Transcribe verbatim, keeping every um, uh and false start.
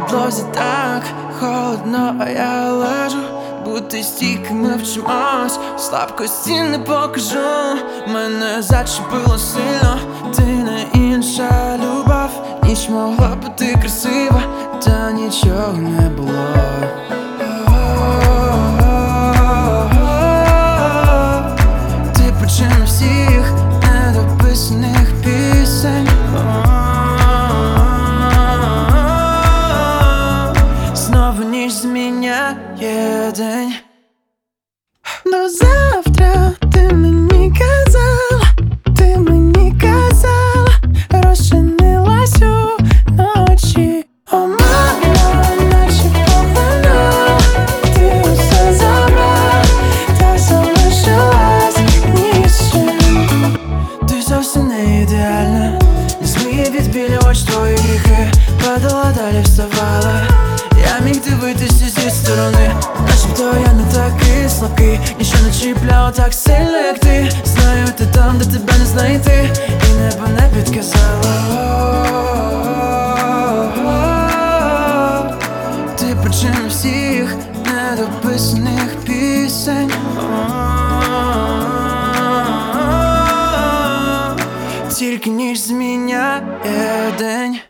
підлозі так холодно, а я лежу, бути стійкими вчимось, слабкості не покажу. Мене зачепило сильно, ти не інша любов. Ніч могла бути красива, та нічого не було. Ти причина всіх недописаних пісень. Знову ніч зміняє день. До завтра ти мені казала, ти мені казала, розчинилась у ночі. О, мама, наче похвала, ти усе забрала, та залишилась ні з чим. Ти зовсім не ідеальна, не зміє відбілювач твої гріхи. Падала, далі вставала, я міг дивитися зі сторони, начебто я не такий слабкий. Ніщо не чіпляло так сильно, як ти. Знаю, ти там, де тебе не знайти, і небо не підказало. Ти причина всіх недописаних пісень. Тільки ніч зміняє день.